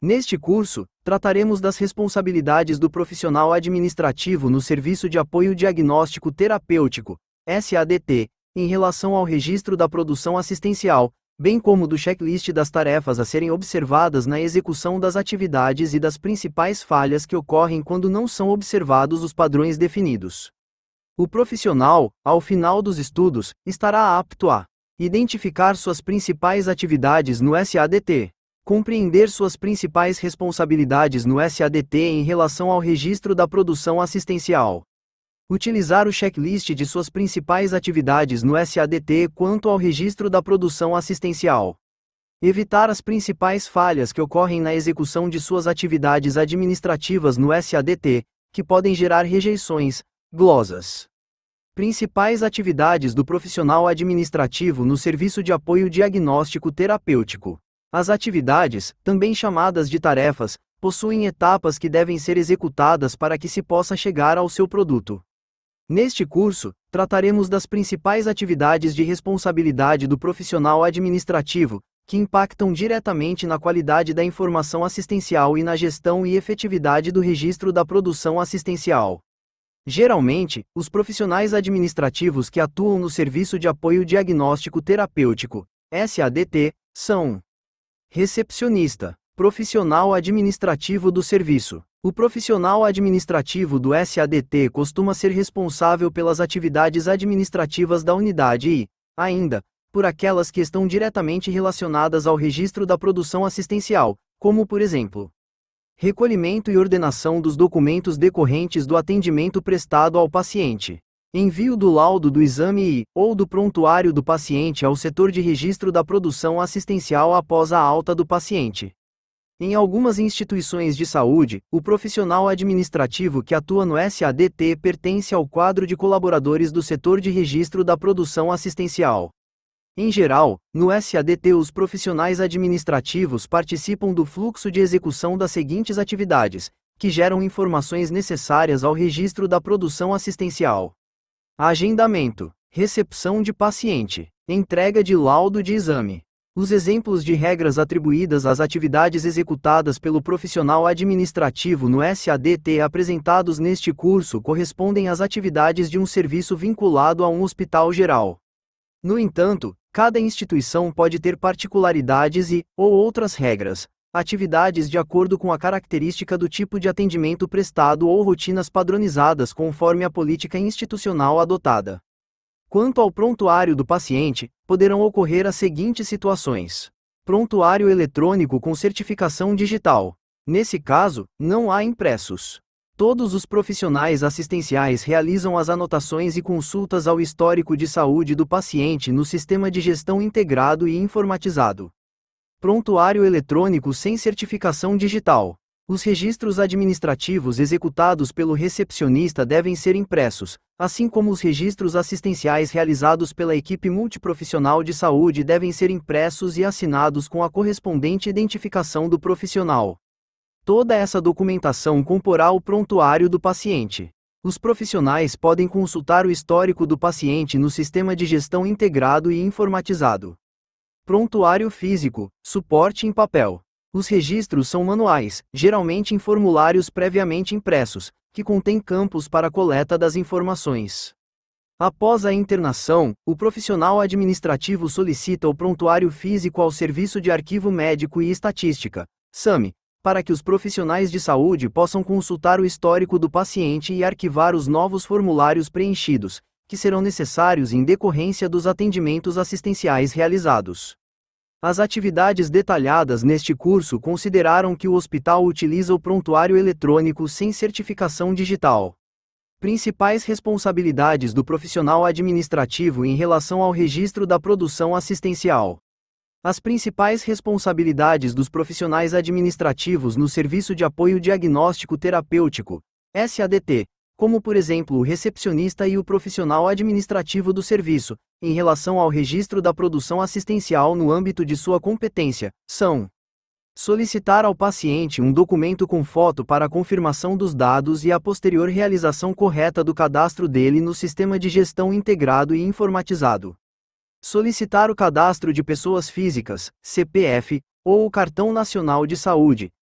Neste curso, trataremos das responsabilidades do profissional administrativo no Serviço de Apoio Diagnóstico Terapêutico, SADT, em relação ao registro da produção assistencial, bem como do checklist das tarefas a serem observadas na execução das atividades e das principais falhas que ocorrem quando não são observados os padrões definidos. O profissional, ao final dos estudos, estará apto a identificar suas principais atividades no SADT, compreender suas principais responsabilidades no SADT em relação ao registro da produção assistencial, utilizar o checklist de suas principais atividades no SADT quanto ao registro da produção assistencial, evitar as principais falhas que ocorrem na execução de suas atividades administrativas no SADT, que podem gerar rejeições, glosas. Principais atividades do profissional administrativo no Serviço de Apoio Diagnóstico Terapêutico. As atividades, também chamadas de tarefas, possuem etapas que devem ser executadas para que se possa chegar ao seu produto. Neste curso, trataremos das principais atividades de responsabilidade do profissional administrativo, que impactam diretamente na qualidade da informação assistencial e na gestão e efetividade do registro da produção assistencial. Geralmente, os profissionais administrativos que atuam no Serviço de Apoio Diagnóstico Terapêutico, SADT, são: recepcionista, profissional administrativo do serviço. O profissional administrativo do SADT costuma ser responsável pelas atividades administrativas da unidade e, ainda, por aquelas que estão diretamente relacionadas ao registro da produção assistencial, como por exemplo, recolhimento e ordenação dos documentos decorrentes do atendimento prestado ao paciente, envio do laudo do exame e, ou do prontuário do paciente ao setor de registro da produção assistencial após a alta do paciente. Em algumas instituições de saúde, o profissional administrativo que atua no SADT pertence ao quadro de colaboradores do setor de registro da produção assistencial. Em geral, no SADT os profissionais administrativos participam do fluxo de execução das seguintes atividades, que geram informações necessárias ao registro da produção assistencial: agendamento, recepção de paciente, entrega de laudo de exame. Os exemplos de regras atribuídas às atividades executadas pelo profissional administrativo no SADT apresentados neste curso correspondem às atividades de um serviço vinculado a um hospital geral. No entanto, cada instituição pode ter particularidades e, ou outras regras, atividades de acordo com a característica do tipo de atendimento prestado ou rotinas padronizadas conforme a política institucional adotada. Quanto ao prontuário do paciente, poderão ocorrer as seguintes situações: prontuário eletrônico com certificação digital. Nesse caso, não há impressos. Todos os profissionais assistenciais realizam as anotações e consultas ao histórico de saúde do paciente no sistema de gestão integrado e informatizado. Prontuário eletrônico sem certificação digital. Os registros administrativos executados pelo recepcionista devem ser impressos, assim como os registros assistenciais realizados pela equipe multiprofissional de saúde devem ser impressos e assinados com a correspondente identificação do profissional. Toda essa documentação comporá o prontuário do paciente. Os profissionais podem consultar o histórico do paciente no sistema de gestão integrado e informatizado. Prontuário físico, suporte em papel. Os registros são manuais, geralmente em formulários previamente impressos, que contêm campos para a coleta das informações. Após a internação, o profissional administrativo solicita o prontuário físico ao Serviço de Arquivo Médico e Estatística, SAME, para que os profissionais de saúde possam consultar o histórico do paciente e arquivar os novos formulários preenchidos, que serão necessários em decorrência dos atendimentos assistenciais realizados. As atividades detalhadas neste curso consideraram que o hospital utiliza o prontuário eletrônico sem certificação digital. Principais responsabilidades do profissional administrativo em relação ao registro da produção assistencial. As principais responsabilidades dos profissionais administrativos no Serviço de Apoio Diagnóstico Terapêutico, SADT, como por exemplo o recepcionista e o profissional administrativo do serviço, em relação ao registro da produção assistencial no âmbito de sua competência, são: solicitar ao paciente um documento com foto para a confirmação dos dados e a posterior realização correta do cadastro dele no sistema de gestão integrado e informatizado. Solicitar o cadastro de pessoas físicas, CPF, ou o Cartão Nacional de Saúde,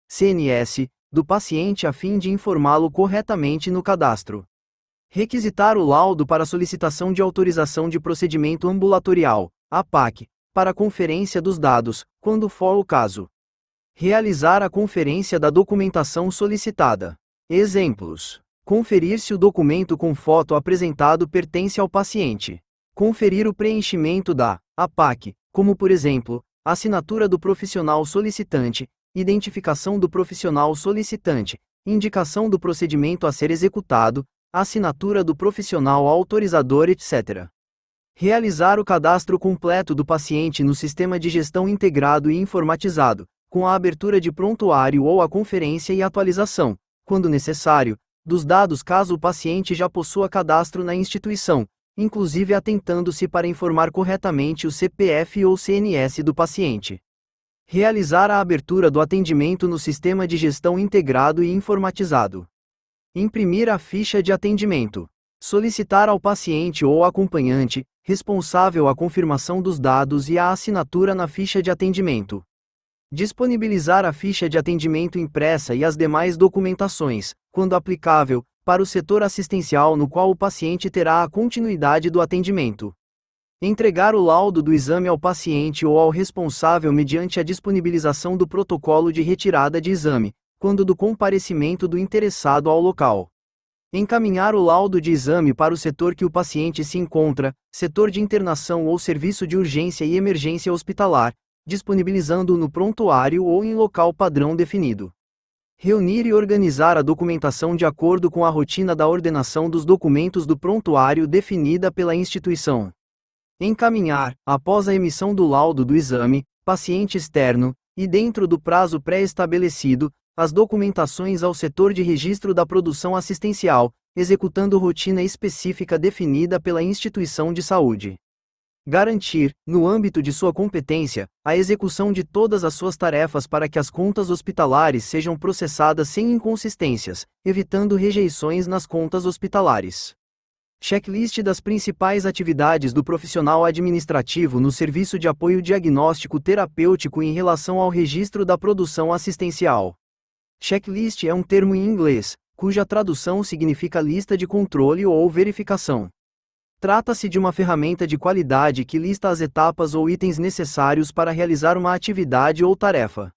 CNS, do paciente a fim de informá-lo corretamente no cadastro. Requisitar o laudo para solicitação de autorização de procedimento ambulatorial, APAC, para conferência dos dados, quando for o caso. Realizar a conferência da documentação solicitada. Exemplos: conferir se o documento com foto apresentado pertence ao paciente. Conferir o preenchimento da APAC, como por exemplo, assinatura do profissional solicitante, identificação do profissional solicitante, indicação do procedimento a ser executado, assinatura do profissional autorizador, etc. Realizar o cadastro completo do paciente no Sistema de Gestão Integrado e Informatizado, com a abertura de prontuário ou a conferência e atualização, quando necessário, dos dados caso o paciente já possua cadastro na instituição, inclusive atentando-se para informar corretamente o CPF ou CNS do paciente. Realizar a abertura do atendimento no Sistema de Gestão Integrado e Informatizado. Imprimir a ficha de atendimento. Solicitar ao paciente ou acompanhante, responsável a confirmação dos dados e a assinatura na ficha de atendimento. Disponibilizar a ficha de atendimento impressa e as demais documentações, quando aplicável, para o setor assistencial no qual o paciente terá a continuidade do atendimento. Entregar o laudo do exame ao paciente ou ao responsável mediante a disponibilização do protocolo de retirada de exame, quando do comparecimento do interessado ao local. Encaminhar o laudo de exame para o setor que o paciente se encontra, setor de internação ou serviço de urgência e emergência hospitalar, disponibilizando-o no prontuário ou em local padrão definido. Reunir e organizar a documentação de acordo com a rotina da ordenação dos documentos do prontuário definida pela instituição. Encaminhar, após a emissão do laudo do exame, paciente externo, e dentro do prazo pré-estabelecido, as documentações ao setor de registro da produção assistencial, executando rotina específica definida pela instituição de saúde. Garantir, no âmbito de sua competência, a execução de todas as suas tarefas para que as contas hospitalares sejam processadas sem inconsistências, evitando rejeições nas contas hospitalares. Checklist das principais atividades do profissional administrativo no serviço de apoio diagnóstico terapêutico em relação ao registro da produção assistencial. Checklist é um termo em inglês, cuja tradução significa lista de controle ou verificação. Trata-se de uma ferramenta de qualidade que lista as etapas ou itens necessários para realizar uma atividade ou tarefa.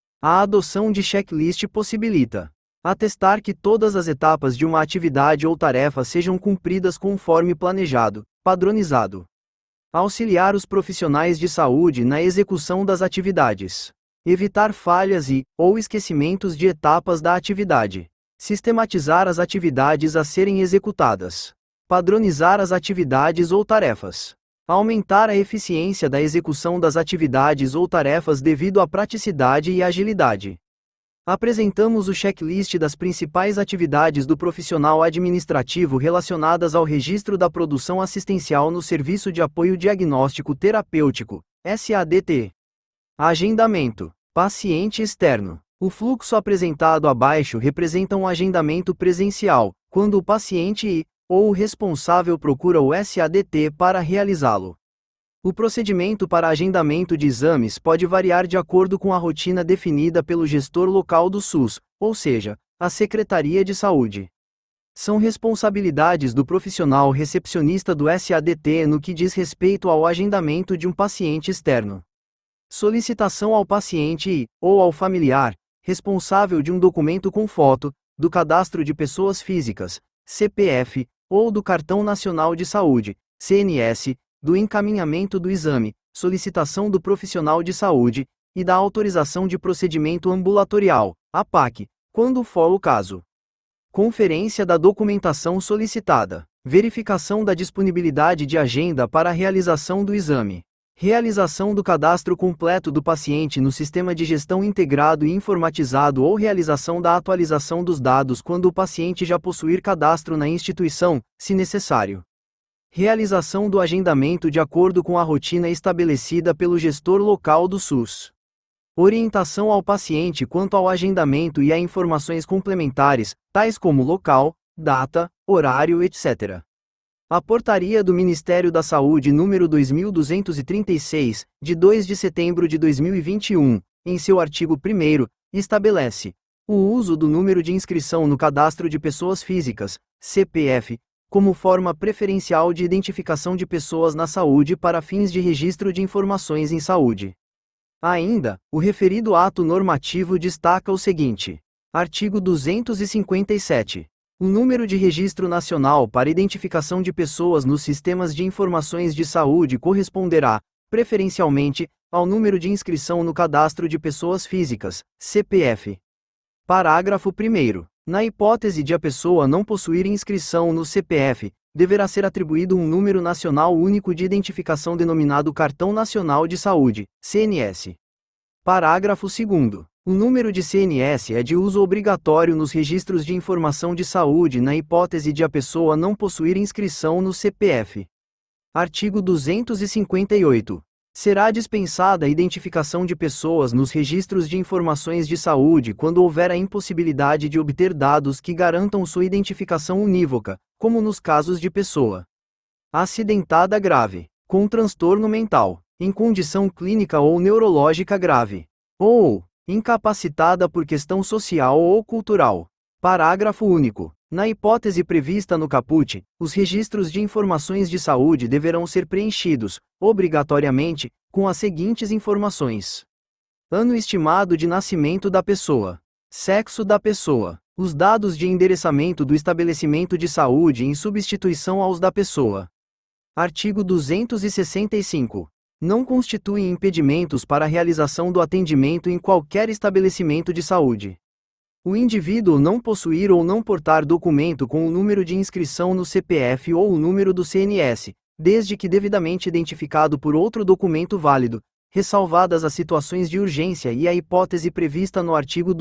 A adoção de checklist possibilita atestar que todas as etapas de uma atividade ou tarefa sejam cumpridas conforme planejado, padronizado. Auxiliar os profissionais de saúde na execução das atividades. Evitar falhas ou esquecimentos de etapas da atividade. Sistematizar as atividades a serem executadas. Padronizar as atividades ou tarefas. Aumentar a eficiência da execução das atividades ou tarefas devido à praticidade e agilidade. Apresentamos o checklist das principais atividades do profissional administrativo relacionadas ao registro da produção assistencial no Serviço de Apoio Diagnóstico Terapêutico, SADT. Agendamento. Paciente externo. O fluxo apresentado abaixo representa um agendamento presencial, quando o paciente ou o responsável procura o SADT para realizá-lo. O procedimento para agendamento de exames pode variar de acordo com a rotina definida pelo gestor local do SUS, ou seja, a Secretaria de Saúde. São responsabilidades do profissional recepcionista do SADT no que diz respeito ao agendamento de um paciente externo. Solicitação ao paciente ou ao familiar, responsável de um documento com foto, do Cadastro de Pessoas Físicas, CPF, ou do Cartão Nacional de Saúde, CNS, do encaminhamento do exame, solicitação do profissional de saúde, e da autorização de procedimento ambulatorial, APAC, quando for o caso. Conferência da documentação solicitada. Verificação da disponibilidade de agenda para a realização do exame. Realização do cadastro completo do paciente no Sistema de Gestão Integrado e Informatizado ou realização da atualização dos dados quando o paciente já possuir cadastro na instituição, se necessário. Realização do agendamento de acordo com a rotina estabelecida pelo gestor local do SUS. Orientação ao paciente quanto ao agendamento e a informações complementares, tais como local, data, horário, etc. A Portaria do Ministério da Saúde número 2236, de 2 de setembro de 2021, em seu artigo 1º, estabelece o uso do número de inscrição no Cadastro de Pessoas Físicas, CPF, como forma preferencial de identificação de pessoas na saúde para fins de registro de informações em saúde. Ainda, o referido ato normativo destaca o seguinte: artigo 257. O número de registro nacional para identificação de pessoas nos sistemas de informações de saúde corresponderá, preferencialmente, ao número de inscrição no Cadastro de Pessoas Físicas, CPF. Parágrafo 1º. Na hipótese de a pessoa não possuir inscrição no CPF, deverá ser atribuído um número nacional único de identificação denominado Cartão Nacional de Saúde, CNS. Parágrafo 2º. O número de CNS é de uso obrigatório nos registros de informação de saúde na hipótese de a pessoa não possuir inscrição no CPF. Artigo 258. Será dispensada a identificação de pessoas nos registros de informações de saúde quando houver a impossibilidade de obter dados que garantam sua identificação unívoca, como nos casos de pessoa acidentada grave, com transtorno mental, em condição clínica ou neurológica grave, ou incapacitada por questão social ou cultural. Parágrafo único. Na hipótese prevista no caput, os registros de informações de saúde deverão ser preenchidos, obrigatoriamente, com as seguintes informações: ano estimado de nascimento da pessoa, sexo da pessoa, os dados de endereçamento do estabelecimento de saúde em substituição aos da pessoa. Artigo 265. Não constituem impedimentos para a realização do atendimento em qualquer estabelecimento de saúde o indivíduo não possuir ou não portar documento com o número de inscrição no CPF ou o número do CNS, desde que devidamente identificado por outro documento válido, ressalvadas as situações de urgência e a hipótese prevista no artigo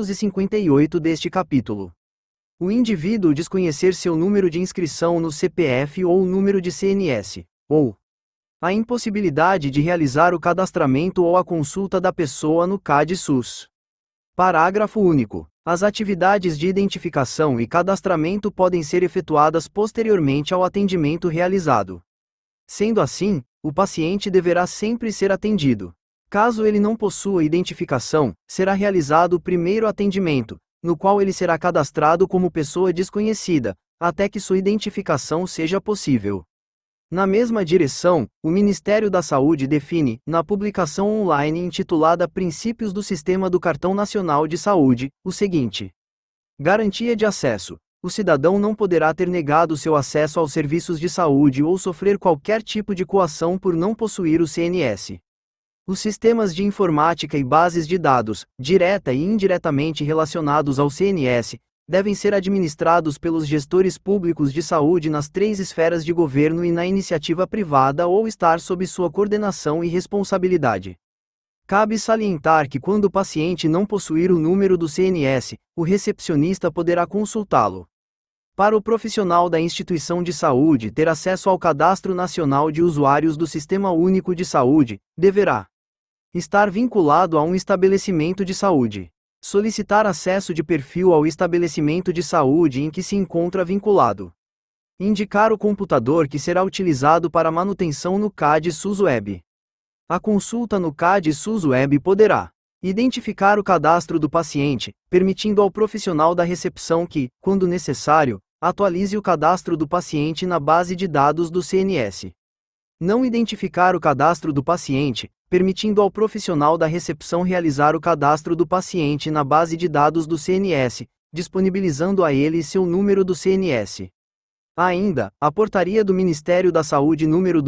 258 deste capítulo. O indivíduo desconhecer seu número de inscrição no CPF ou o número de CNS, ou a impossibilidade de realizar o cadastramento ou a consulta da pessoa no CAD-SUS. Parágrafo único. As atividades de identificação e cadastramento podem ser efetuadas posteriormente ao atendimento realizado. Sendo assim, o paciente deverá sempre ser atendido. Caso ele não possua identificação, será realizado o primeiro atendimento, no qual ele será cadastrado como pessoa desconhecida, até que sua identificação seja possível. Na mesma direção, o Ministério da Saúde define, na publicação online intitulada Princípios do Sistema do Cartão Nacional de Saúde, o seguinte: garantia de acesso. O cidadão não poderá ter negado seu acesso aos serviços de saúde ou sofrer qualquer tipo de coação por não possuir o CNS. Os sistemas de informática e bases de dados, direta e indiretamente relacionados ao CNS, devem ser administrados pelos gestores públicos de saúde nas 3 esferas de governo e na iniciativa privada ou estar sob sua coordenação e responsabilidade. Cabe salientar que quando o paciente não possuir o número do CNS, o recepcionista poderá consultá-lo. Para o profissional da instituição de saúde ter acesso ao Cadastro Nacional de Usuários do Sistema Único de Saúde, deverá estar vinculado a um estabelecimento de saúde. Solicitar acesso de perfil ao estabelecimento de saúde em que se encontra vinculado. Indicar o computador que será utilizado para manutenção no CAD-SUS Web. A consulta no CAD-SUS Web poderá identificar o cadastro do paciente, permitindo ao profissional da recepção que, quando necessário, atualize o cadastro do paciente na base de dados do CNS. Não identificar o cadastro do paciente, permitindo ao profissional da recepção realizar o cadastro do paciente na base de dados do CNS, disponibilizando a ele seu número do CNS. Ainda, a Portaria do Ministério da Saúde número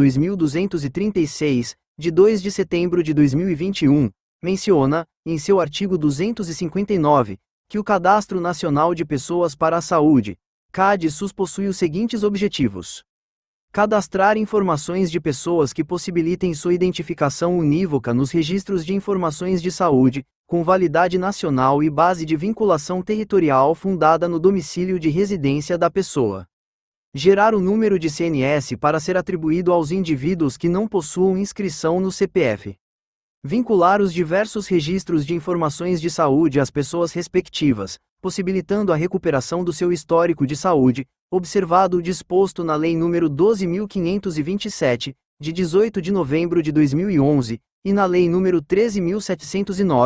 2236, de 2 de setembro de 2021, menciona, em seu artigo 259, que o Cadastro Nacional de Pessoas para a Saúde, CAD-SUS, possui os seguintes objetivos: cadastrar informações de pessoas que possibilitem sua identificação unívoca nos registros de informações de saúde, com validade nacional e base de vinculação territorial fundada no domicílio de residência da pessoa. Gerar o número de CNS para ser atribuído aos indivíduos que não possuam inscrição no CPF. Vincular os diversos registros de informações de saúde às pessoas respectivas, possibilitando a recuperação do seu histórico de saúde, observado o disposto na Lei nº 12.527, de 18 de novembro de 2011, e na Lei nº 13.709,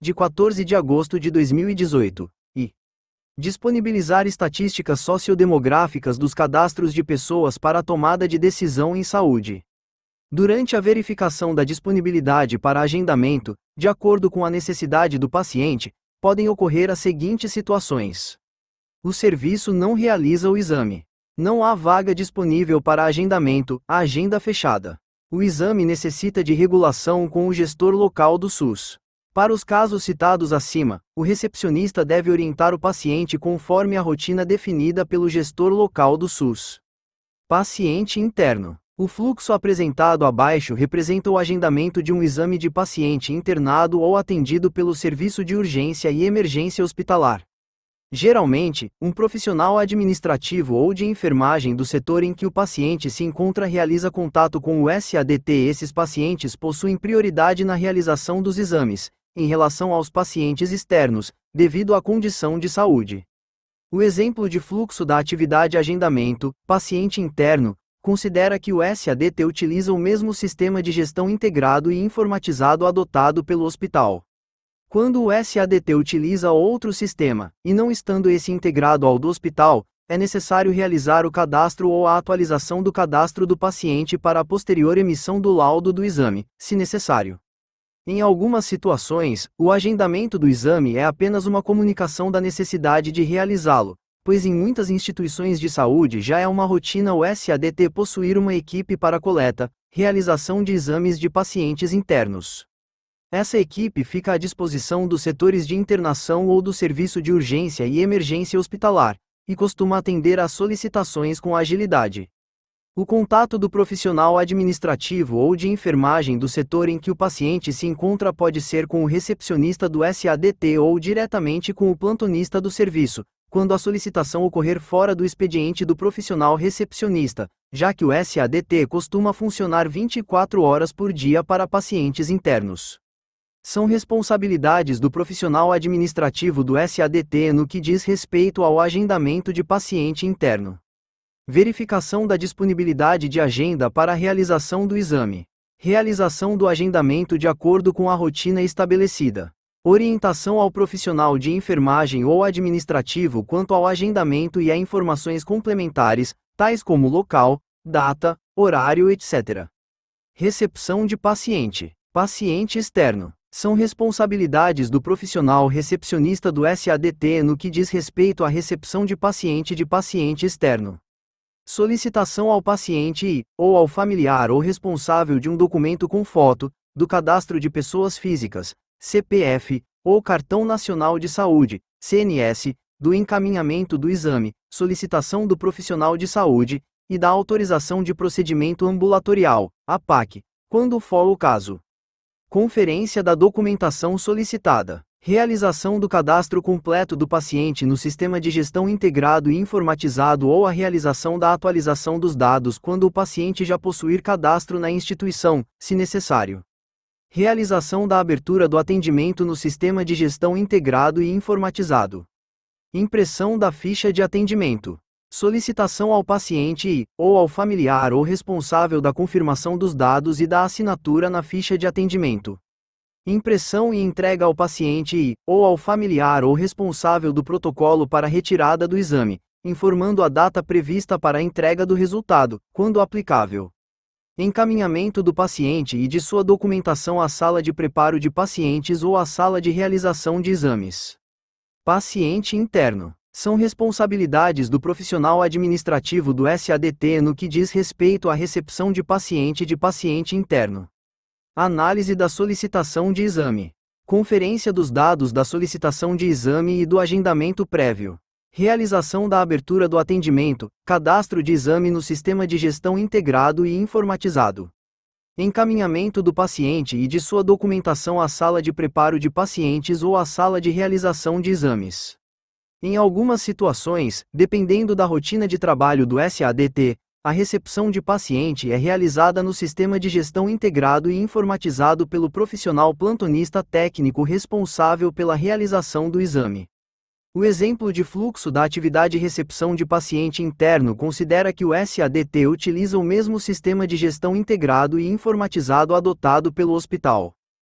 de 14 de agosto de 2018, e disponibilizar estatísticas sociodemográficas dos cadastros de pessoas para a tomada de decisão em saúde. Durante a verificação da disponibilidade para agendamento, de acordo com a necessidade do paciente, podem ocorrer as seguintes situações. O serviço não realiza o exame. Não há vaga disponível para agendamento, a agenda fechada. O exame necessita de regulação com o gestor local do SUS. Para os casos citados acima, o recepcionista deve orientar o paciente conforme a rotina definida pelo gestor local do SUS. Paciente interno. O fluxo apresentado abaixo representa o agendamento de um exame de paciente internado ou atendido pelo serviço de urgência e emergência hospitalar. Geralmente, um profissional administrativo ou de enfermagem do setor em que o paciente se encontra realiza contato com o SADT. Esses pacientes possuem prioridade na realização dos exames, em relação aos pacientes externos, devido à condição de saúde. O exemplo de fluxo da atividade agendamento, paciente interno, considera que o SADT utiliza o mesmo sistema de gestão integrado e informatizado adotado pelo hospital. Quando o SADT utiliza outro sistema, e não estando esse integrado ao do hospital, é necessário realizar o cadastro ou a atualização do cadastro do paciente para a posterior emissão do laudo do exame, se necessário. Em algumas situações, o agendamento do exame é apenas uma comunicação da necessidade de realizá-lo, pois em muitas instituições de saúde já é uma rotina o SADT possuir uma equipe para coleta, realização de exames de pacientes internos. Essa equipe fica à disposição dos setores de internação ou do serviço de urgência e emergência hospitalar, e costuma atender às solicitações com agilidade. O contato do profissional administrativo ou de enfermagem do setor em que o paciente se encontra pode ser com o recepcionista do SADT ou diretamente com o plantonista do serviço, quando a solicitação ocorrer fora do expediente do profissional recepcionista, já que o SADT costuma funcionar 24 horas por dia para pacientes internos. São responsabilidades do profissional administrativo do SADT no que diz respeito ao agendamento de paciente interno. Verificação da disponibilidade de agenda para a realização do exame. Realização do agendamento de acordo com a rotina estabelecida. Orientação ao profissional de enfermagem ou administrativo quanto ao agendamento e a informações complementares, tais como local, data, horário, etc. Recepção de paciente. Paciente externo. São responsabilidades do profissional recepcionista do SADT no que diz respeito à recepção de paciente externo. Solicitação ao paciente ou ao familiar ou responsável de um documento com foto, do cadastro de pessoas físicas, CPF, ou Cartão Nacional de Saúde, CNS, do encaminhamento do exame, solicitação do profissional de saúde, e da autorização de procedimento ambulatorial, APAC, quando for o caso. Conferência da documentação solicitada. Realização do cadastro completo do paciente no Sistema de Gestão Integrado e Informatizado ou a realização da atualização dos dados quando o paciente já possuir cadastro na instituição, se necessário. Realização da abertura do atendimento no Sistema de Gestão Integrado e Informatizado. Impressão da ficha de atendimento. Solicitação ao paciente ou ao familiar ou responsável da confirmação dos dados e da assinatura na ficha de atendimento. Impressão e entrega ao paciente ou ao familiar ou responsável do protocolo para retirada do exame, informando a data prevista para a entrega do resultado, quando aplicável. Encaminhamento do paciente e de sua documentação à sala de preparo de pacientes ou à sala de realização de exames. Paciente interno. São responsabilidades do profissional administrativo do SADT no que diz respeito à recepção de paciente interno. Análise da solicitação de exame. Conferência dos dados da solicitação de exame e do agendamento prévio. Realização da abertura do atendimento, cadastro de exame no Sistema de Gestão Integrado e Informatizado. Encaminhamento do paciente e de sua documentação à sala de preparo de pacientes ou à sala de realização de exames. Em algumas situações, dependendo da rotina de trabalho do SADT, a recepção de paciente é realizada no Sistema de Gestão Integrado e Informatizado pelo profissional plantonista técnico responsável pela realização do exame. O exemplo de fluxo da atividade recepção de paciente interno considera que o SADT utiliza o mesmo sistema de gestão integrado e informatizado adotado pelo hospital.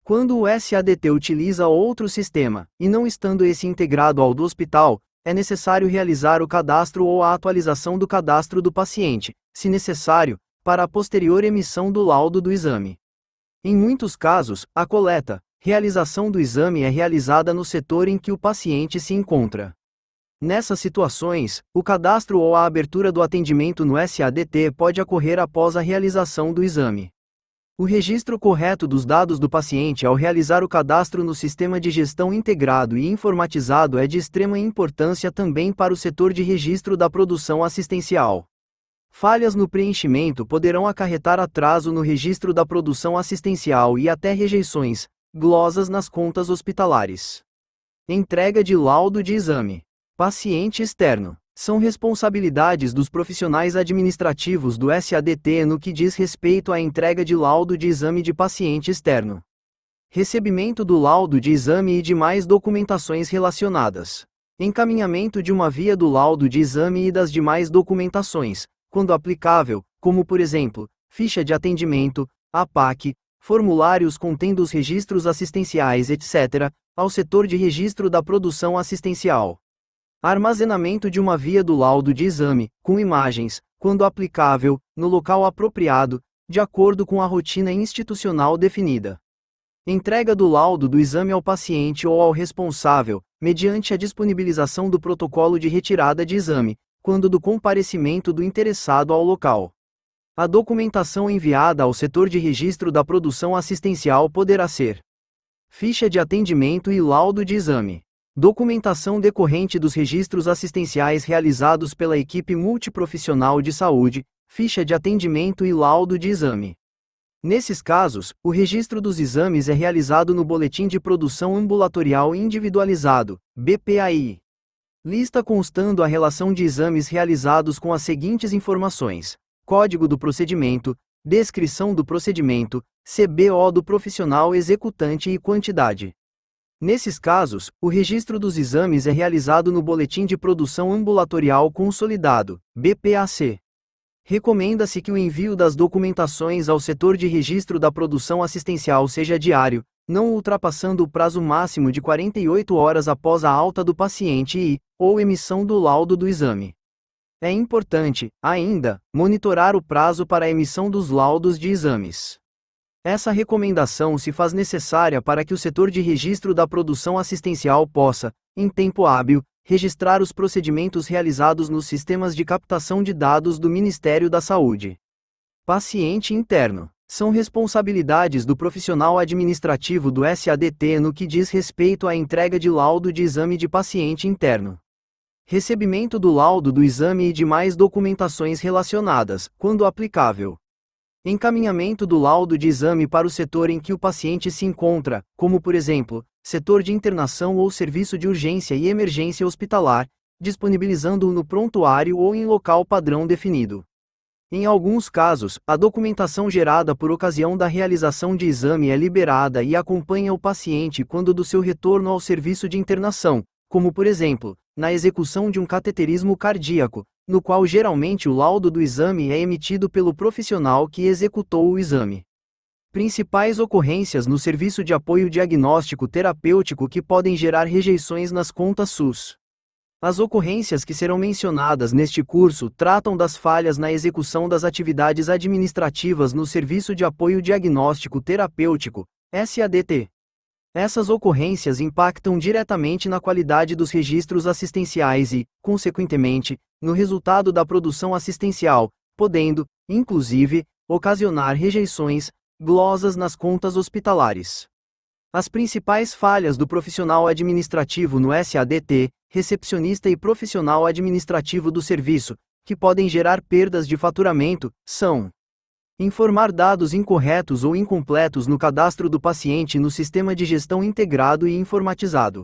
Quando o SADT utiliza outro sistema, e não estando esse integrado ao do hospital, é necessário realizar o cadastro ou a atualização do cadastro do paciente, se necessário, para a posterior emissão do laudo do exame. Em muitos casos, a coleta, realização do exame é realizada no setor em que o paciente se encontra. Nessas situações, o cadastro ou a abertura do atendimento no SADT pode ocorrer após a realização do exame. O registro correto dos dados do paciente ao realizar o cadastro no sistema de gestão integrado e informatizado é de extrema importância também para o setor de registro da produção assistencial. Falhas no preenchimento poderão acarretar atraso no registro da produção assistencial e até rejeições, glosas nas contas hospitalares. Entrega de laudo de exame. Paciente externo. São responsabilidades dos profissionais administrativos do SADT no que diz respeito à entrega de laudo de exame de paciente externo. Recebimento do laudo de exame e demais documentações relacionadas. Encaminhamento de uma via do laudo de exame e das demais documentações, quando aplicável, como por exemplo, ficha de atendimento, APAC, formulários contendo os registros assistenciais, etc., ao setor de registro da produção assistencial. Armazenamento de uma via do laudo de exame, com imagens, quando aplicável, no local apropriado, de acordo com a rotina institucional definida. Entrega do laudo do exame ao paciente ou ao responsável, mediante a disponibilização do protocolo de retirada de exame, quando do comparecimento do interessado ao local. A documentação enviada ao setor de registro da produção assistencial poderá ser: ficha de atendimento e laudo de exame. Documentação decorrente dos registros assistenciais realizados pela equipe multiprofissional de saúde, ficha de atendimento e laudo de exame. Nesses casos, o registro dos exames é realizado no Boletim de Produção Ambulatorial Individualizado, BPAI. Lista constando a relação de exames realizados com as seguintes informações: código do procedimento, descrição do procedimento, CBO do profissional executante e quantidade. Nesses casos, o registro dos exames é realizado no Boletim de Produção Ambulatorial Consolidado, BPAC. Recomenda-se que o envio das documentações ao setor de registro da produção assistencial seja diário, não ultrapassando o prazo máximo de 48 horas após a alta do paciente e, ou emissão do laudo do exame. É importante, ainda, monitorar o prazo para a emissão dos laudos de exames. Essa recomendação se faz necessária para que o setor de registro da produção assistencial possa, em tempo hábil, registrar os procedimentos realizados nos sistemas de captação de dados do Ministério da Saúde. Paciente interno. São responsabilidades do profissional administrativo do SADT no que diz respeito à entrega de laudo de exame de paciente interno. Recebimento do laudo do exame e demais documentações relacionadas, quando aplicável. Encaminhamento do laudo de exame para o setor em que o paciente se encontra, como por exemplo, setor de internação ou serviço de urgência e emergência hospitalar, disponibilizando-o no prontuário ou em local padrão definido. Em alguns casos, a documentação gerada por ocasião da realização de exame é liberada e acompanha o paciente quando do seu retorno ao serviço de internação, como por exemplo, na execução de um cateterismo cardíaco, no qual geralmente o laudo do exame é emitido pelo profissional que executou o exame. Principais ocorrências no serviço de apoio diagnóstico terapêutico que podem gerar rejeições nas contas SUS. As ocorrências que serão mencionadas neste curso tratam das falhas na execução das atividades administrativas no serviço de apoio diagnóstico terapêutico, SADT. Essas ocorrências impactam diretamente na qualidade dos registros assistenciais e, consequentemente, no resultado da produção assistencial, podendo, inclusive, ocasionar rejeições, glosas nas contas hospitalares. As principais falhas do profissional administrativo no SADT, recepcionista e profissional administrativo do serviço, que podem gerar perdas de faturamento, são: informar dados incorretos ou incompletos no cadastro do paciente no sistema de gestão integrado e informatizado.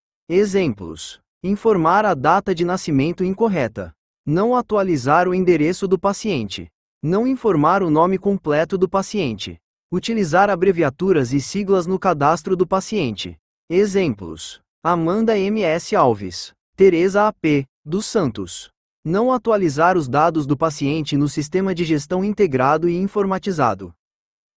Exemplos: informar a data de nascimento incorreta, não atualizar o endereço do paciente, não informar o nome completo do paciente, utilizar abreviaturas e siglas no cadastro do paciente. Exemplos: Amanda M.S. Alves, Teresa A.P. dos Santos. Não atualizar os dados do paciente no sistema de gestão integrado e informatizado.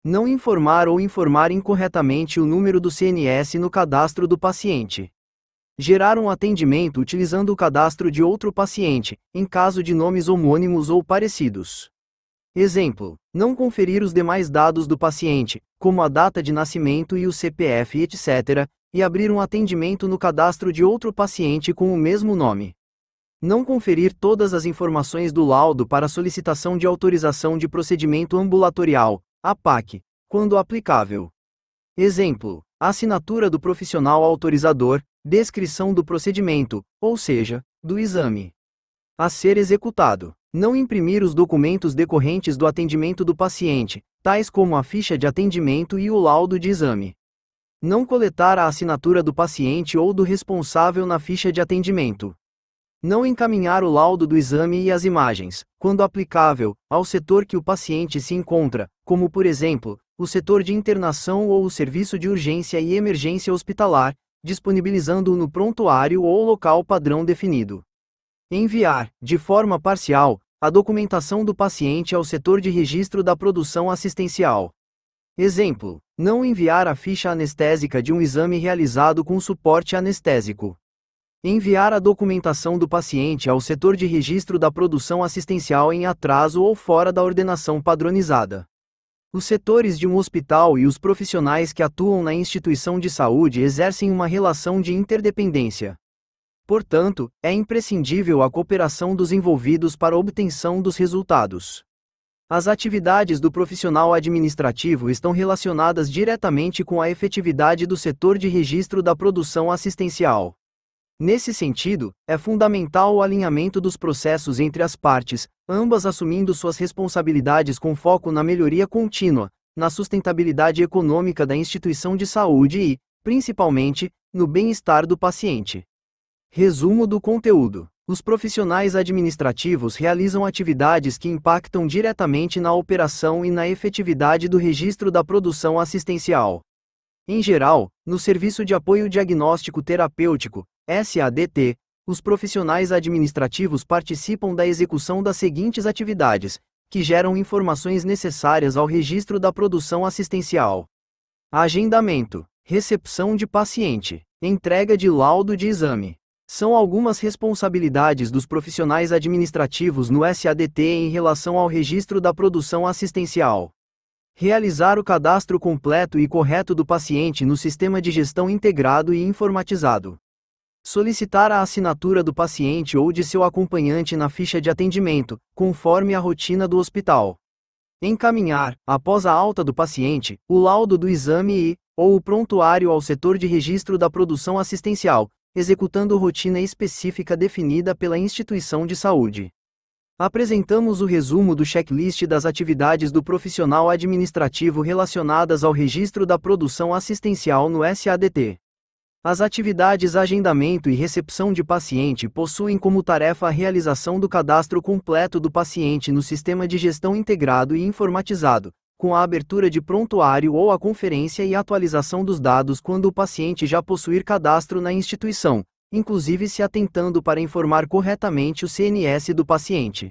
Não informar ou informar incorretamente o número do CNS no cadastro do paciente. Gerar um atendimento utilizando o cadastro de outro paciente, em caso de nomes homônimos ou parecidos. Exemplo: não conferir os demais dados do paciente, como a data de nascimento e o CPF, etc., e abrir um atendimento no cadastro de outro paciente com o mesmo nome. Não conferir todas as informações do laudo para solicitação de autorização de procedimento ambulatorial, APAC, quando aplicável. Exemplo: assinatura do profissional autorizador, descrição do procedimento, ou seja, do exame a ser executado. Não imprimir os documentos decorrentes do atendimento do paciente, tais como a ficha de atendimento e o laudo de exame. Não coletar a assinatura do paciente ou do responsável na ficha de atendimento. Não encaminhar o laudo do exame e as imagens, quando aplicável, ao setor que o paciente se encontra, como por exemplo, o setor de internação ou o serviço de urgência e emergência hospitalar, disponibilizando-o no prontuário ou local padrão definido. Enviar, de forma parcial, a documentação do paciente ao setor de registro da produção assistencial. Exemplo: não enviar a ficha anestésica de um exame realizado com suporte anestésico. Enviar a documentação do paciente ao setor de registro da produção assistencial em atraso ou fora da ordenação padronizada. Os setores de um hospital e os profissionais que atuam na instituição de saúde exercem uma relação de interdependência. Portanto, é imprescindível a cooperação dos envolvidos para a obtenção dos resultados. As atividades do profissional administrativo estão relacionadas diretamente com a efetividade do setor de registro da produção assistencial. Nesse sentido, é fundamental o alinhamento dos processos entre as partes, ambas assumindo suas responsabilidades com foco na melhoria contínua, na sustentabilidade econômica da instituição de saúde e, principalmente, no bem-estar do paciente. Resumo do conteúdo: os profissionais administrativos realizam atividades que impactam diretamente na operação e na efetividade do registro da produção assistencial. Em geral, no Serviço de Apoio Diagnóstico Terapêutico, SADT, os profissionais administrativos participam da execução das seguintes atividades, que geram informações necessárias ao registro da produção assistencial: agendamento, recepção de paciente, entrega de laudo de exame. São algumas responsabilidades dos profissionais administrativos no SADT em relação ao registro da produção assistencial. Realizar o cadastro completo e correto do paciente no sistema de gestão integrado e informatizado. Solicitar a assinatura do paciente ou de seu acompanhante na ficha de atendimento, conforme a rotina do hospital. Encaminhar, após a alta do paciente, o laudo do exame e, ou o prontuário ao setor de registro da produção assistencial, executando rotina específica definida pela instituição de saúde. Apresentamos o resumo do checklist das atividades do profissional administrativo relacionadas ao registro da produção assistencial no SADT. As atividades agendamento e recepção de paciente possuem como tarefa a realização do cadastro completo do paciente no sistema de gestão integrado e informatizado, com a abertura de prontuário ou a conferência e atualização dos dados quando o paciente já possuir cadastro na instituição, inclusive se atentando para informar corretamente o CNS do paciente.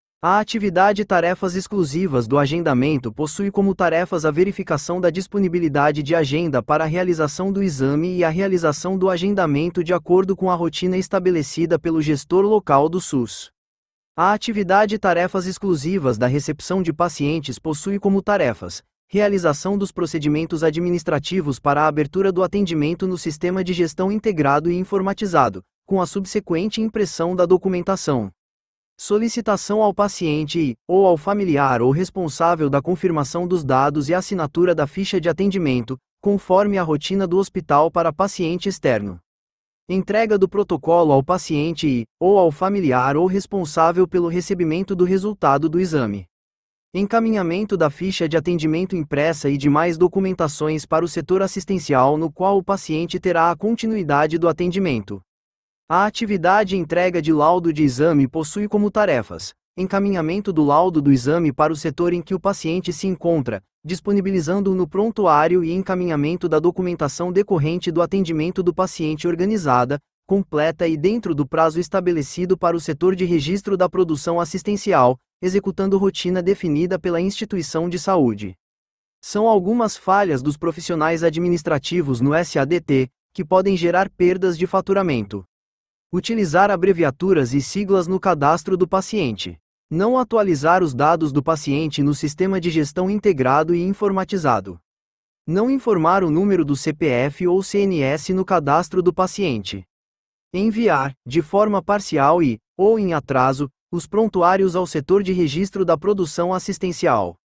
A atividade Tarefas Exclusivas do Agendamento possui como tarefas a verificação da disponibilidade de agenda para a realização do exame e a realização do agendamento de acordo com a rotina estabelecida pelo gestor local do SUS. A atividade Tarefas Exclusivas da Recepção de Pacientes possui como tarefas: realização dos procedimentos administrativos para a abertura do atendimento no sistema de gestão integrado e informatizado, com a subsequente impressão da documentação. Solicitação ao paciente e, ou ao familiar ou responsável da confirmação dos dados e assinatura da ficha de atendimento, conforme a rotina do hospital para paciente externo. Entrega do protocolo ao paciente e, ou ao familiar ou responsável pelo recebimento do resultado do exame. Encaminhamento da ficha de atendimento impressa e demais documentações para o setor assistencial no qual o paciente terá a continuidade do atendimento. A atividade entrega de laudo de exame possui como tarefas: encaminhamento do laudo do exame para o setor em que o paciente se encontra, disponibilizando-o no prontuário e encaminhamento da documentação decorrente do atendimento do paciente organizada, completa e dentro do prazo estabelecido para o setor de registro da produção assistencial, executando rotina definida pela instituição de saúde. São algumas falhas dos profissionais administrativos no SADT, que podem gerar perdas de faturamento. Utilizar abreviaturas e siglas no cadastro do paciente. Não atualizar os dados do paciente no sistema de gestão integrado e informatizado. Não informar o número do CPF ou CNS no cadastro do paciente. Enviar, de forma parcial ou em atraso, os prontuários ao setor de registro da produção assistencial.